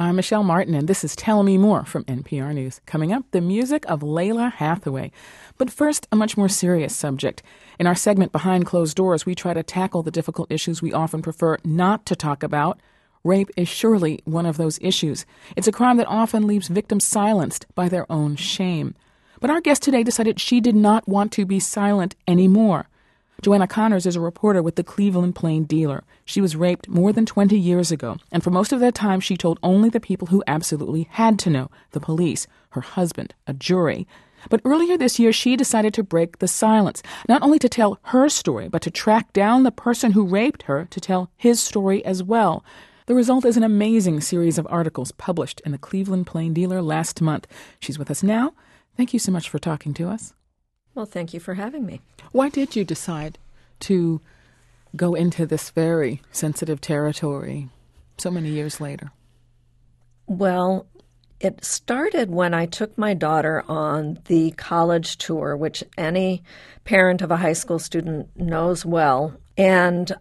I'm Michelle Martin, and this is Tell Me More from NPR News. Coming up, the music of Lalah Hathaway. But first, a much more serious subject. In our segment Behind Closed Doors, we try to tackle the difficult issues we often prefer not to talk about. Rape is surely one of those issues. It's a crime that often leaves victims silenced by their own shame. But our guest today decided she did not want to be silent anymore. Joanna Connors is a reporter with the Cleveland Plain Dealer. She was raped more than 20 years ago, and for most of that time she told only the people who absolutely had to know, the police, her husband, a jury. But earlier this year she decided to break the silence, not only to tell her story, but to track down the person who raped her to tell his story as well. The result is an amazing series of articles published in the Cleveland Plain Dealer last month. She's with us now. Thank you so much for talking to us. Well, thank you for having me. Why did you decide to go into this very sensitive territory so many years later? Well, it started when I took my daughter on the college tour, which any parent of a high school student knows well. And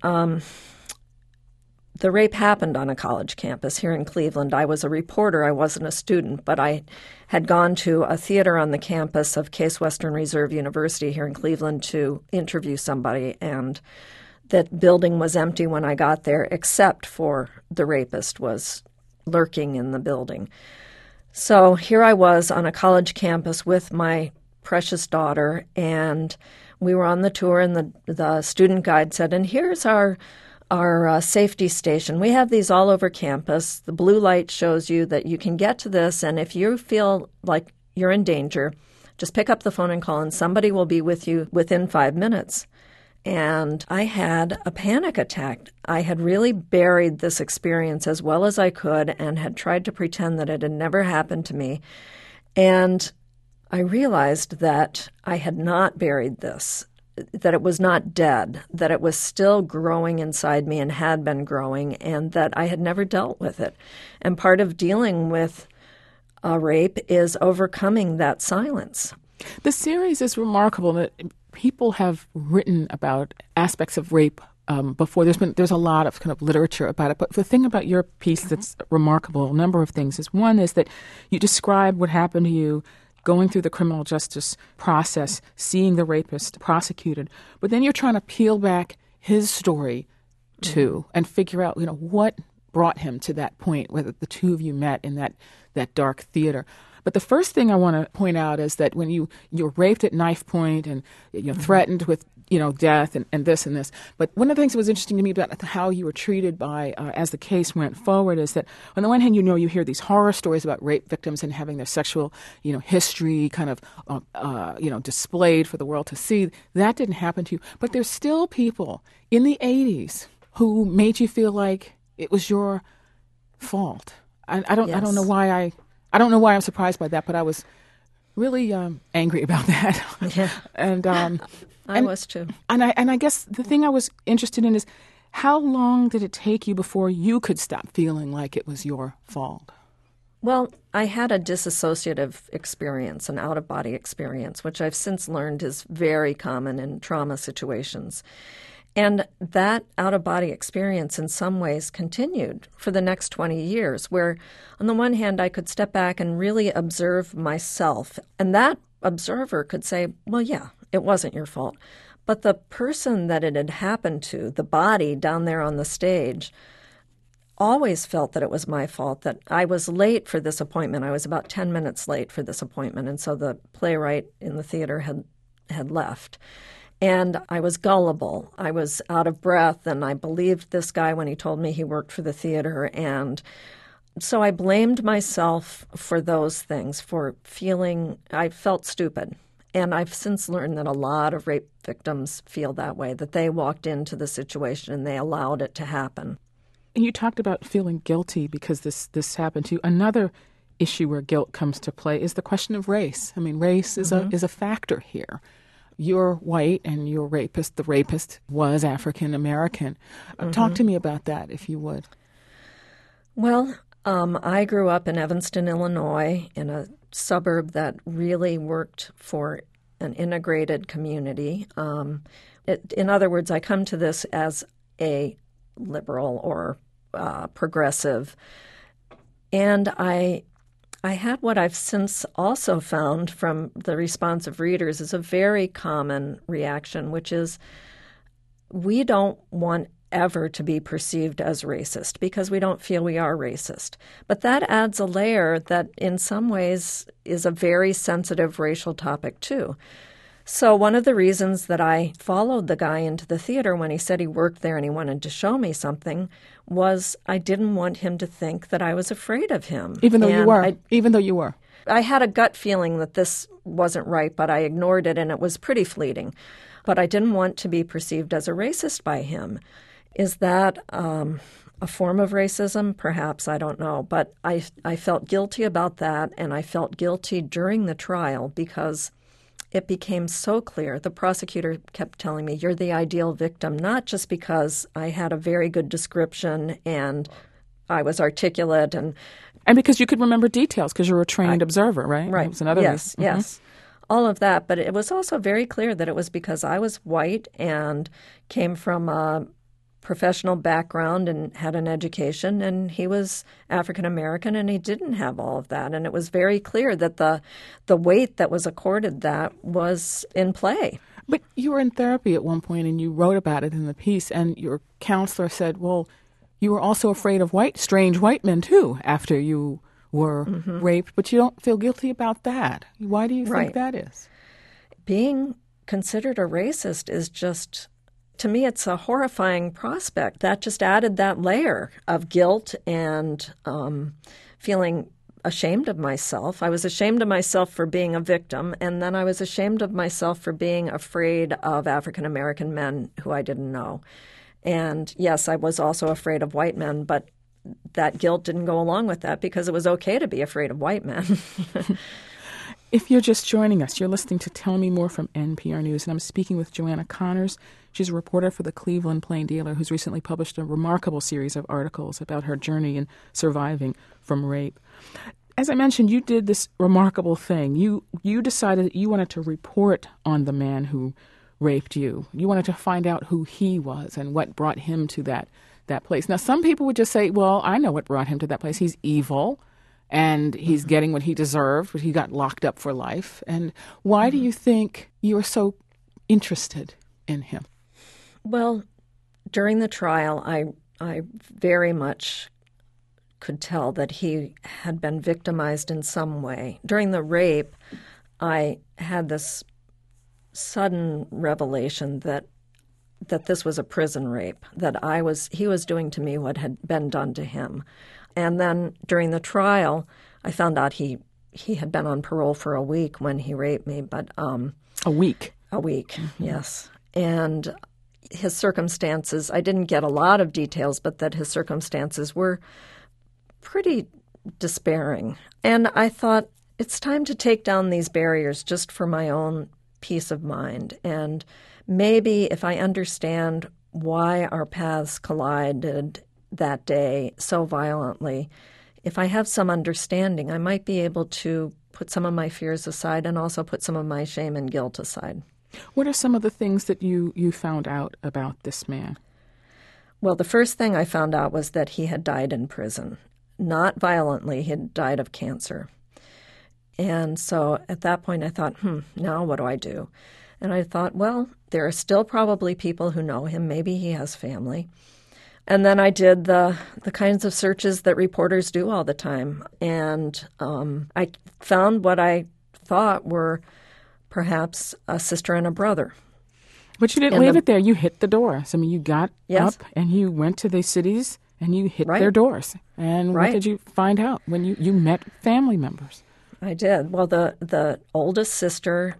the rape happened on a college campus here in Cleveland. I was a reporter. I wasn't a student, but I had gone to a theater on the campus of Case Western Reserve University here in Cleveland to interview somebody, and that building was empty when I got there, except for the rapist was lurking in the building. So here I was on a college campus with my precious daughter, and we were on the tour, and the student guide said, and here's our safety station. We have these all over campus. The blue light shows you that you can get to this, and if you feel like you're in danger, just pick up the phone and call, and somebody will be with you within 5 minutes. And I had a panic attack. I had really buried this experience as well as I could and had tried to pretend that it had never happened to me. And I realized that I had not buried this, that it was not dead, that it was still growing inside me and had been growing, and that I had never dealt with it. And part of dealing with a rape is overcoming that silence. The series is remarkable that people have written about aspects of rape before. There's a lot of kind of literature about it. But the thing about your piece that's remarkable, a number of things, is one is that you describe what happened to you going through the criminal justice process, seeing the rapist prosecuted, but then you're trying to peel back his story too and figure out, what brought him to that point where the two of you met in that dark theater. But the first thing I want to point out is that when you're raped at knife point and you're threatened with death and this and this. But one of the things that was interesting to me about how you were treated by as the case went forward is that on the one hand, you hear these horror stories about rape victims and having their sexual history kind of displayed for the world to see. That didn't happen to you. But there's still people in the 80s who made you feel like it was your fault. I don't know why I don't know why I'm surprised by that, but I was really angry about that. Yeah. And I was too. And I guess the thing I was interested in is how long did it take you before you could stop feeling like it was your fault? Well, I had a dissociative experience, an out-of-body experience, which I've since learned is very common in trauma situations. And that out-of-body experience in some ways continued for the next 20 years, where on the one hand I could step back and really observe myself, and that observer could say, well, yeah, it wasn't your fault. But the person that it had happened to, the body down there on the stage, always felt that it was my fault, that I was late for this appointment. I was about 10 minutes late for this appointment, and so the playwright in the theater had left. And I was gullible. I was out of breath, and I believed this guy when he told me he worked for the theater. And so I blamed myself for those things, for I felt stupid. And I've since learned that a lot of rape victims feel that way, that they walked into the situation and they allowed it to happen. And you talked about feeling guilty because this happened to you. Another issue where guilt comes to play is the question of race. I mean, race is a factor here. You're white and the rapist was African American. Talk to me about that, if you would. Well, I grew up in Evanston, Illinois, in a suburb that really worked for an integrated community. In other words, I come to this as a liberal or progressive And I had what I've since also found from the response of readers is a very common reaction, which is we don't want ever to be perceived as racist because we don't feel we are racist. But that adds a layer that in some ways is a very sensitive racial topic too. So one of the reasons that I followed the guy into the theater when he said he worked there and he wanted to show me something was I didn't want him to think that I was afraid of him. Even though you were. Even though you were. I had a gut feeling that this wasn't right, but I ignored it, and it was pretty fleeting. But I didn't want to be perceived as a racist by him. Is that a form of racism? Perhaps, I don't know. But I felt guilty about that, and I felt guilty during the trial because it became so clear. The prosecutor kept telling me, you're the ideal victim, not just because I had a very good description and I was articulate. And because you could remember details because you were a trained observer, right? Right. That was another yes, reason. Yes. All of that. But it was also very clear that it was because I was white and came from a professional background and had an education, and he was African American and he didn't have all of that. And it was very clear that the weight that was accorded that was in play. But you were in therapy at one point and you wrote about it in the piece, and your counselor said, well, you were also afraid of strange white men too after you were raped, but you don't feel guilty about that. Why do you think that is? Being considered a racist is just, to me, it's a horrifying prospect. That just added that layer of guilt and feeling ashamed of myself. I was ashamed of myself for being a victim, and then I was ashamed of myself for being afraid of African American men who I didn't know. And yes, I was also afraid of white men, but that guilt didn't go along with that because it was okay to be afraid of white men. If you're just joining us, you're listening to Tell Me More from NPR News, and I'm speaking with Joanna Connors. She's a reporter for the Cleveland Plain Dealer who's recently published a remarkable series of articles about her journey in surviving from rape. As I mentioned, you did this remarkable thing. You decided that you wanted to report on the man who raped you. You wanted to find out who he was and what brought him to that place. Now, some people would just say, well, I know what brought him to that place. He's evil, and he's getting what he deserved, but he got locked up for life. And why do you think you were so interested in him? Well, during the trial, I very much could tell that he had been victimized in some way. During the rape, I had this sudden revelation that this was a prison rape, that he was doing to me what had been done to him. And then during the trial, I found out he had been on parole for a week when he raped me. But a week? A week, yes. And his circumstances, I didn't get a lot of details, but that his circumstances were pretty despairing. And I thought, it's time to take down these barriers just for my own peace of mind. And maybe if I understand why our paths collided that day so violently, if I have some understanding, I might be able to put some of my fears aside and also put some of my shame and guilt aside. What are some of the things that you found out about this man? Well, the first thing I found out was that he had died in prison. Not violently, he had died of cancer. And so at that point I thought, now what do I do? And I thought, well, there are still probably people who know him. Maybe he has family. And then I did the kinds of searches that reporters do all the time. And I found what I thought were perhaps a sister and a brother. But you didn't leave it there. You hit the doors. I mean, you got Yes. up and you went to these cities and you hit Right. their doors. And Right. what did you find out when you met family members? I did. Well, the oldest sister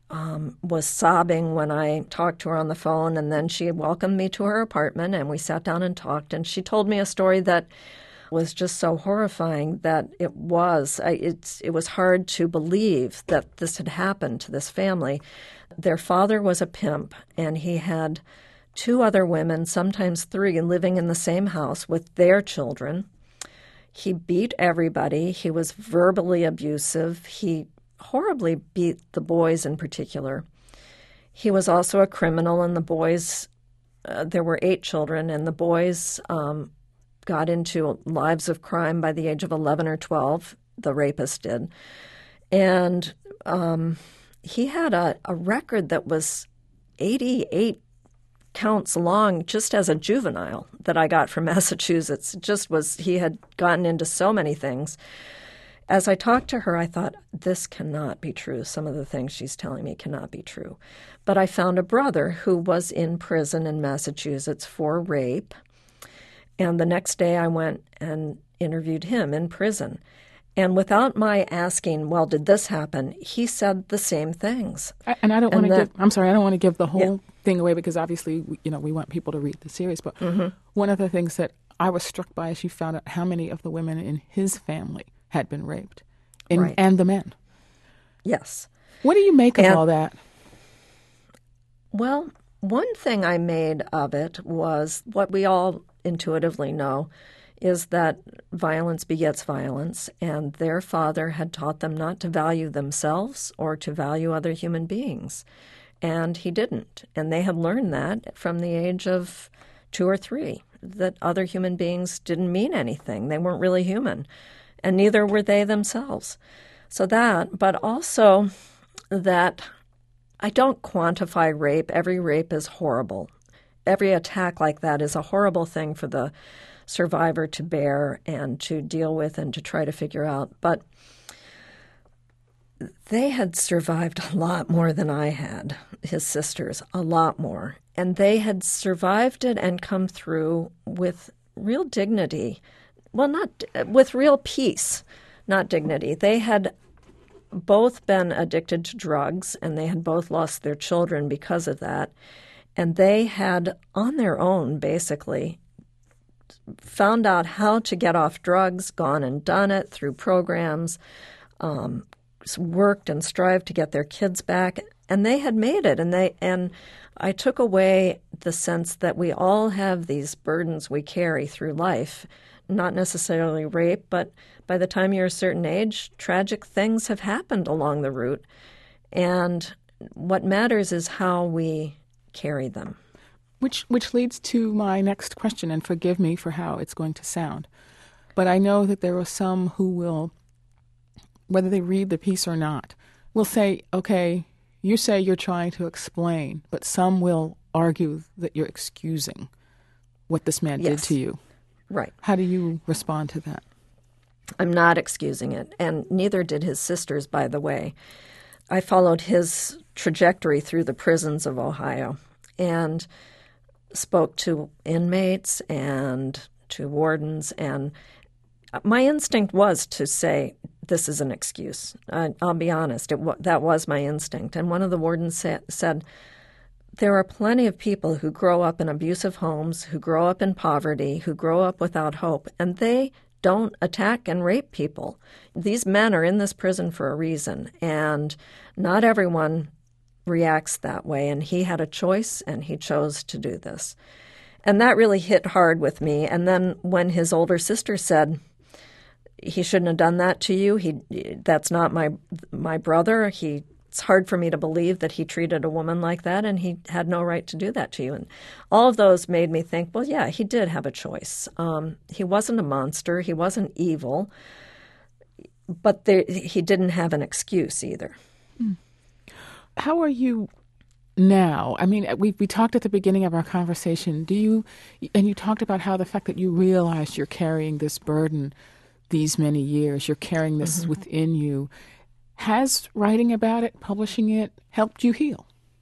was sobbing when I talked to her on the phone, and then she welcomed me to her apartment, and we sat down and talked, and she told me a story that was just so horrifying that it was hard to believe that this had happened to this family. Their father was a pimp, and he had 2 other women, sometimes 3, living in the same house with their children. He beat everybody. He was verbally abusive. He horribly beat the boys in particular. He was also a criminal, and the boys, there were 8 children, and the boys got into lives of crime by the age of 11 or 12, the rapist did. And he had a record that was 88 counts long just as a juvenile that I got from Massachusetts. He had gotten into so many things. As I talked to her, I thought, this cannot be true. Some of the things she's telling me cannot be true. But I found a brother who was in prison in Massachusetts for rape. And the next day I went and interviewed him in prison. And without my asking, well, did this happen, he said the same things. And I don't want to I don't want to give the whole thing away because obviously, we want people to read the series. But one of the things that I was struck by is you found out how many of the women in his family had been raped, and the men. Yes. What do you make of all that? Well, one thing I made of it was what we all intuitively know is that violence begets violence, and their father had taught them not to value themselves or to value other human beings. And he didn't. And they had learned that from the age of 2 or 3, that other human beings didn't mean anything. They weren't really human. And neither were they themselves. So that, but also that I don't quantify rape. Every rape is horrible. Every attack like that is a horrible thing for the survivor to bear and to deal with and to try to figure out. But they had survived a lot more than I had, his sisters, a lot more. And they had survived it and come through with real dignity. Well, not with real peace, not dignity. They had both been addicted to drugs, and they had both lost their children because of that. And they had, on their own, basically, found out how to get off drugs, gone and done it through programs, worked and strived to get their kids back, and they had made it. And I took away the sense that we all have these burdens we carry through life, not necessarily rape, but by the time you're a certain age, tragic things have happened along the route. And what matters is how we carry them. Which leads to my next question, and forgive me for how it's going to sound. But I know that there are some who will, whether they read the piece or not, will say, okay, you say you're trying to explain, but some will argue that you're excusing what this man did to you. Right. How do you respond to that? I'm not excusing it, and neither did his sisters, by the way. I followed his trajectory through the prisons of Ohio and spoke to inmates and to wardens, and my instinct was to say, this is an excuse. I'll be honest, that was my instinct. And one of the wardens said, there are plenty of people who grow up in abusive homes, who grow up in poverty, who grow up without hope, and they don't attack and rape people. These men are in this prison for a reason, and not everyone reacts that way. And he had a choice, and he chose to do this. And that really hit hard with me. And then when his older sister said, he shouldn't have done that to you, that's not my brother, it's hard for me to believe that he treated a woman like that, and he had no right to do that to you. And all of those made me think, well, yeah, he did have a choice. He wasn't a monster. He wasn't evil. But he didn't have an excuse either. How are you now? I mean, we talked at the beginning of our conversation. And you talked about how the fact that you realized you're carrying this burden these many years, you're carrying this within you. Has writing about it, publishing it, helped you heal?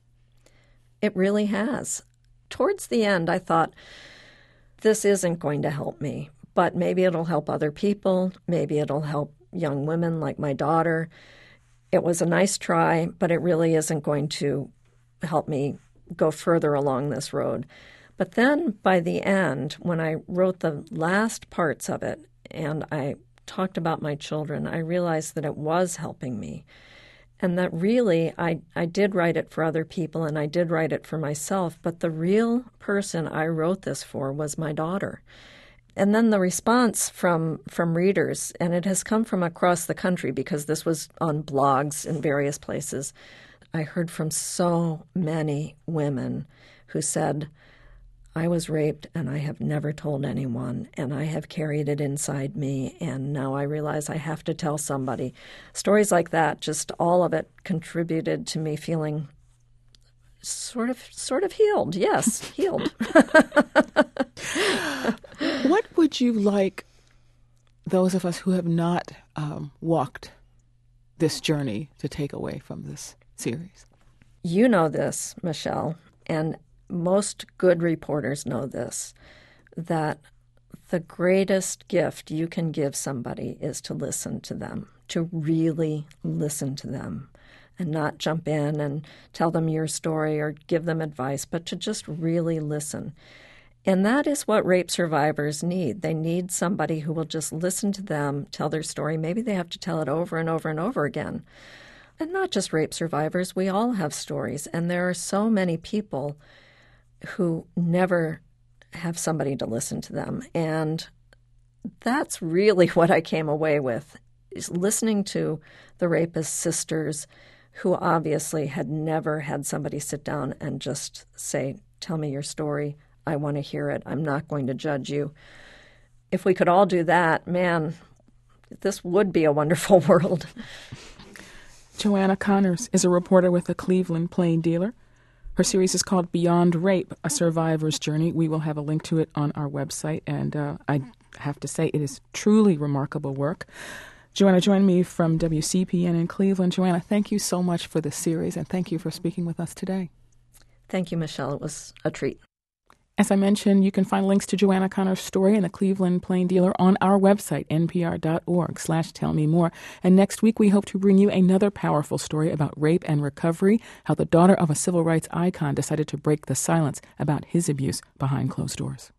It really has. Towards the end, I thought, this isn't going to help me, but maybe it'll help other people. Maybe it'll help young women like my daughter. It was a nice try, but it really isn't going to help me go further along this road. But then by the end, when I wrote the last parts of it and I talked about my children, I realized that it was helping me. And that really, I did write it for other people and I did write it for myself, but the real person I wrote this for was my daughter. And then the response from readers, and it has come from across the country because this was on blogs in various places, I heard from so many women who said, I was raped and I have never told anyone, and I have carried it inside me, and now I realize I have to tell somebody. Stories like that, just all of it contributed to me feeling sort of healed. Yes, healed. What would you like those of us who have not walked this journey to take away from this series? You know this, Michelle, and most good reporters know this, that the greatest gift you can give somebody is to listen to them, to really listen to them, and not jump in and tell them your story or give them advice, but to just really listen. And that is what rape survivors need. They need somebody who will just listen to them, tell their story. Maybe they have to tell it over and over and over again. And not just rape survivors, we all have stories. And there are so many people who never have somebody to listen to them. And that's really what I came away with, is listening to the rapist sisters who obviously had never had somebody sit down and just say, tell me your story. I want to hear it. I'm not going to judge you. If we could all do that, man, this would be a wonderful world. Joanna Connors is a reporter with the Cleveland Plain Dealer. Her series is called Beyond Rape, A Survivor's Journey. We will have a link to it on our website, and I have to say it is truly remarkable work. Joanna joined me from WCPN in Cleveland. Joanna, thank you so much for this series, and thank you for speaking with us today. Thank you, Michelle. It was a treat. As I mentioned, you can find links to Joanna Connors' story in the Cleveland Plain Dealer on our website, npr.org/tellmemore. And next week, we hope to bring you another powerful story about rape and recovery, how the daughter of a civil rights icon decided to break the silence about his abuse behind closed doors.